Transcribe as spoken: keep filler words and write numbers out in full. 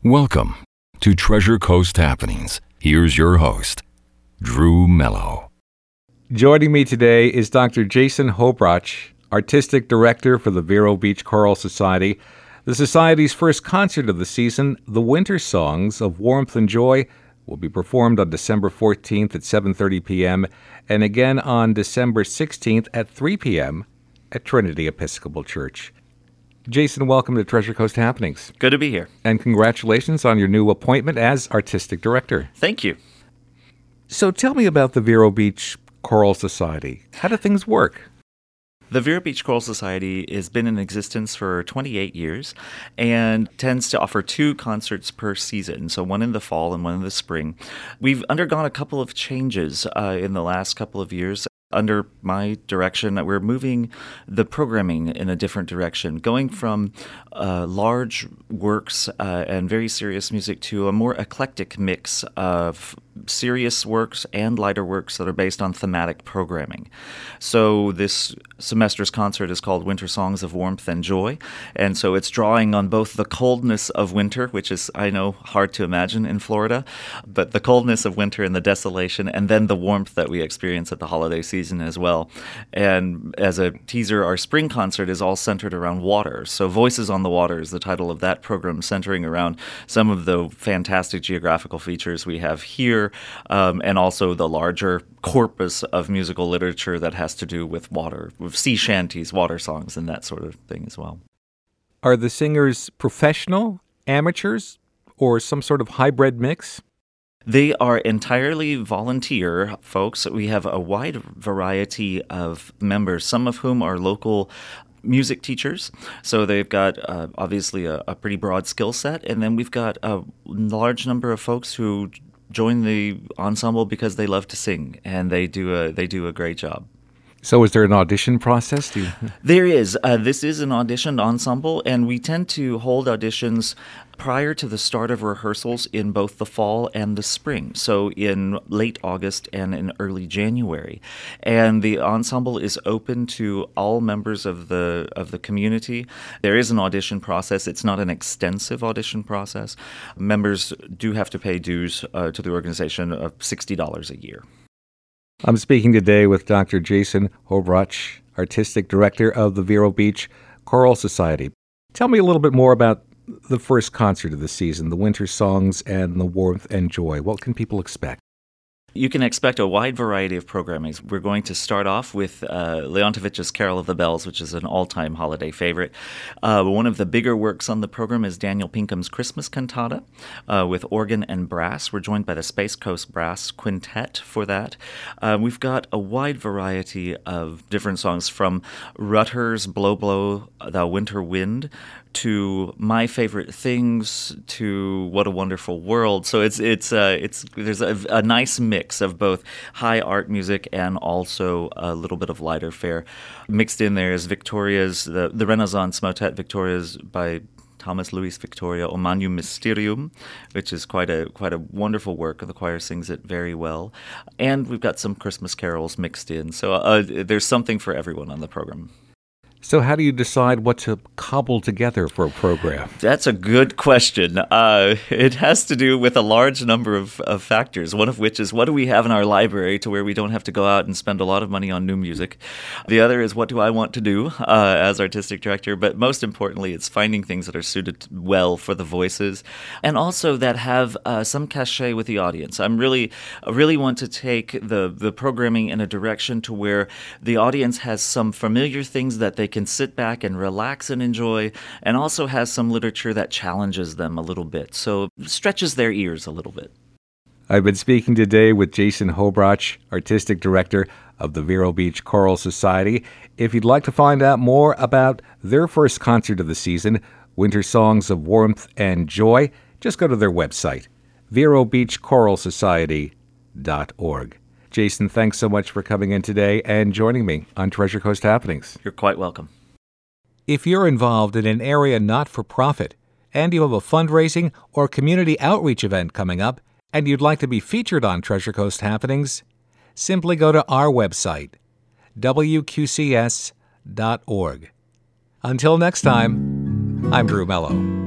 Welcome to Treasure Coast Happenings. Here's your host, Drew Mello. Joining me today is Doctor Jason Hobroch, Artistic Director for the Vero Beach Choral Society. The Society's first concert of the season, The Winter Songs of Warmth and Joy, will be performed on December fourteenth at seven thirty p.m. and again on December sixteenth at three p.m. at Trinity Episcopal Church. Jason, welcome to Treasure Coast Happenings. Good to be here. And congratulations on your new appointment as Artistic Director. Thank you. So tell me about the Vero Beach Choral Society. How do things work? The Vero Beach Choral Society has been in existence for twenty-eight years and tends to offer two concerts per season, so one in the fall and one in the spring. We've undergone a couple of changes uh, in the last couple of years. Under my direction, we're moving the programming in a different direction, going from uh, large works uh, and very serious music to a more eclectic mix of serious works and lighter works that are based on thematic programming. So this semester's concert is called Winter Songs of Warmth and Joy, and so it's drawing on both the coldness of winter, which is, I know, hard to imagine in Florida, but the coldness of winter and the desolation, and then the warmth that we experience at the holiday season as well. And as a teaser, our spring concert is all centered around water. So Voices on the Water is the title of that program, centering around some of the fantastic geographical features we have here, um, and also the larger corpus of musical literature that has to do with water, with sea shanties, water songs, and that sort of thing as well. Are the singers professional, amateurs, or some sort of hybrid mix? They are entirely volunteer folks. We have a wide variety of members, some of whom are local music teachers. So they've got uh, obviously a, a pretty broad skill set. And then we've got a large number of folks who join the ensemble because they love to sing, and they do a they do a great job. So is there an audition process? Do you... There is. Uh, this is an auditioned ensemble, and we tend to hold auditions prior to the start of rehearsals in both the fall and the spring, so in late August and in early January. And the ensemble is open to all members of the of the community. There is an audition process. It's not an extensive audition process. Members do have to pay dues uh, to the organization of sixty dollars a year. I'm speaking today with Doctor Jason Hobroch, Artistic Director of the Vero Beach Choral Society. Tell me a little bit more about the first concert of the season, the Winter Songs and the Warmth and Joy. What can people expect? You can expect a wide variety of programming. We're going to start off with uh, Leontovitch's Carol of the Bells, which is an all-time holiday favorite. Uh, one of the bigger works on the program is Daniel Pinkham's Christmas Cantata uh, with organ and brass. We're joined by the Space Coast Brass Quintet for that. Uh, we've got a wide variety of different songs, from Rutter's Blow Blow Thou Winter Wind to My Favorite Things to What a Wonderful World. So it's it's uh, it's there's a, a nice mix of both high art music and also a little bit of lighter fare. Mixed in there is Victoria's, the, the Renaissance motet Victoria's by Thomas Louis Victoria, O Magnum Mysterium, which is quite a quite a wonderful work. The choir sings it very well. And we've got some Christmas carols mixed in. So uh, there's something for everyone on the program. So how do you decide what to cobble together for a program? That's a good question. Uh, it has to do with a large number of, of factors, one of which is what do we have in our library to where we don't have to go out and spend a lot of money on new music. The other is what do I want to do uh, as artistic director, but most importantly, it's finding things that are suited well for the voices and also that have uh, some cachet with the audience. I'm really, I really want to take the, the programming in a direction to where the audience has some familiar things that they can sit back and relax and enjoy, and also has some literature that challenges them a little bit, so stretches their ears a little bit. I've been speaking today with Jason Hobroch, Artistic Director of the Vero Beach Choral Society. If you'd like to find out more about their first concert of the season, Winter Songs of Warmth and Joy, just go to their website, vero beach choral society dot org. Jason, thanks so much for coming in today and joining me on Treasure Coast Happenings. You're quite welcome. If you're involved in an area not-for-profit and you have a fundraising or community outreach event coming up and you'd like to be featured on Treasure Coast Happenings, simply go to our website, w q c s dot org. Until next time, I'm Drew Mello.